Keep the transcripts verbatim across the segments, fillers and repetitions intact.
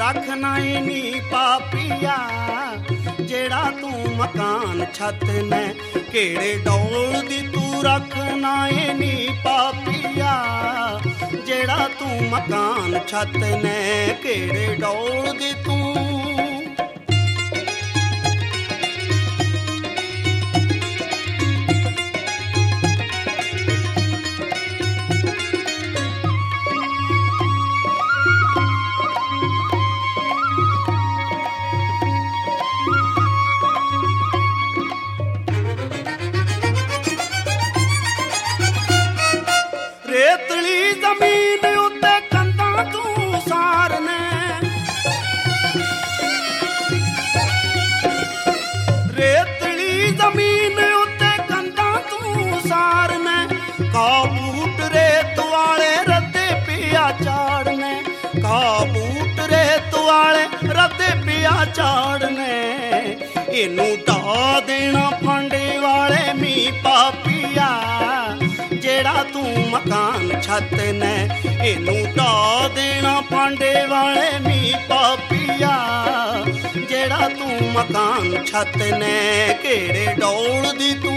रखना ही नी पापिया जेड़ा तू मकान छत ने केड़े डौल दी तू रखना ही नी पापिया जेड़ा तू मकान छत ने केड़े डौल दी तू रेतली जमीन उत्ते कंधा तू सारने रेतली जमीन उत्ते कंधा तू सारने काबूट रेत वाले रद्दे पिया चाड़ने काबूट रेत वाले रद्दे पिया चाड़ने इनू ढा देना फांडे वाले मी पापिया जेड़ा तू मकान छत ने इनू ढा देना पांडे वाले मी पापिया जेड़ा तू मकान छत ने केड़े डौल दी तू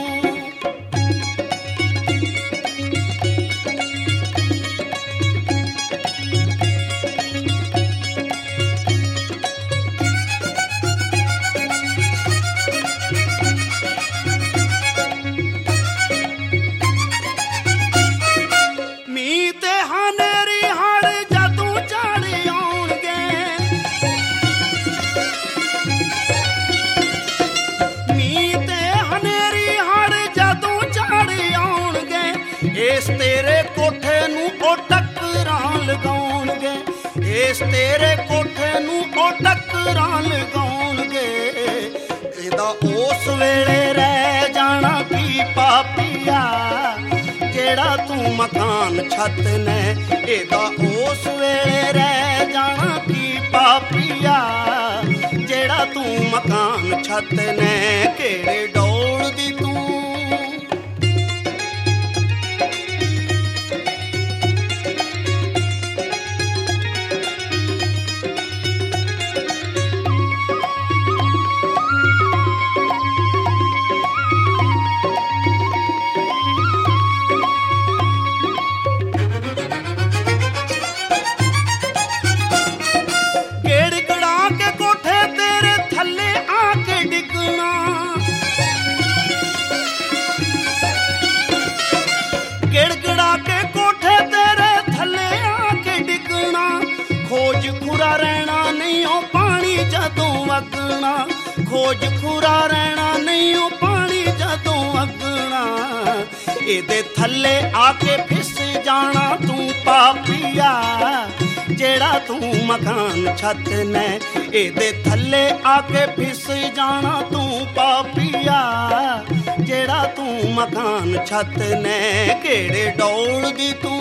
इस तेरे कोठे नू ओ टक्करां लगाउणगे इस तेरे कोठे नू ओ टक्करां लगाउणगे एदा उस वेले रह जाना की पापिया जेड़ा तू मकान छत ने एदा उस वेले रह जाना की पापिया जेड़ा तू मकान छत ने केड़े डौल दी तू खोज खुरा रहना नहीं ओ पानी जदों अगना खोज खुरा रहना नहीं ओ पानी जदों अगना एदे थल्ले आके फिस जाना तू पापिया जेड़ा तू मकान छत ने एदे थल्ले आके फिस जाना तू पापिया जेड़ा तू मकान छत ने केड़े डौल दी तू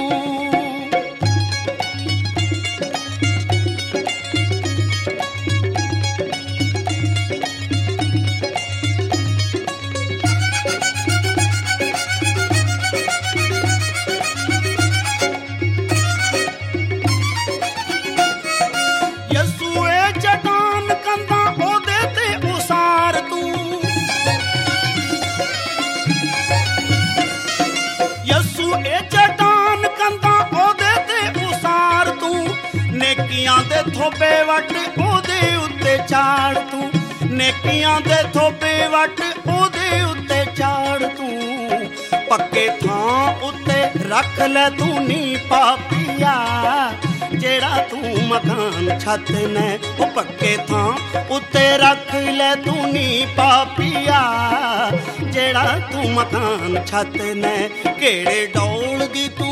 नेकियां दे थोपे वट ओदे उत्ते चाड़ तू नेकियां दे थोपे वट ओदे उत्ते चाड़ तू पक्के थां उत्ते रख ले तू नी पापिया जेड़ा तू मकान छत ने ओ पक्के थां उत्ते रख ले तू नी पापिया जेड़ा तू मकान छत ने केड़े डौल दी तू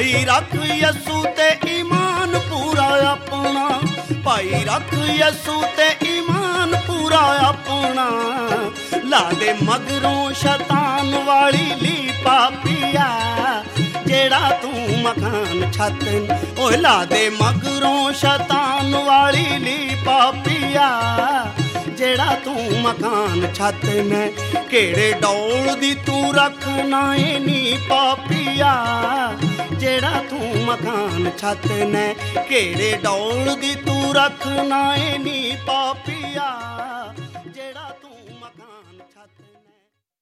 ਭਾਈ ਰੱਖ ਯਸੂ ਤੇ ਈਮਾਨ ਪੂਰਾ ਆਪਣਾ, ਭਾਈ ਰੱਖ ਯਸੂ ਤੇ ਈਮਾਨ ਪੂਰਾ ਆਪਣਾ। ਲਾ ਦੇ ਮਗਰੋਂ ਸ਼ੈਤਾਨ ਵਾਲੀ ਲੀ ਪਾਪੀਆ, ਜਿਹੜਾ ਤੂੰ ਮਕਾਨ ਛੱਤ। ਓਏ ਲਾ ਦੇ ਮਗਰੋਂ ਸ਼ੈਤਾਨ ਵਾਲੀ ਲੀ ਪਾਪੀਆ, ਜਿਹੜਾ ਤੂੰ ਮਕਾਨ ਛੱਤ ਨੇ। ਕਿਹੜੇ ਡੌਲ ਦੀ ਤੂੰ ਰੱਖਣਾ ਏ ਨੀ ਪਾਪੀਆ, ਜਿਹੜਾ ਤੂੰ ਮਕਾਨ ਛੱਤ ਨੇ। ਕਿਹੜੇ ਡੌਲ ਦੀ ਤੂੰ ਰੱਖਣਾ ਏ ਨੀ ਪਾਪੀਆ, ਜਿਹੜਾ ਤੂੰ ਮਕਾਨ ਛੱਤ ਨੇ।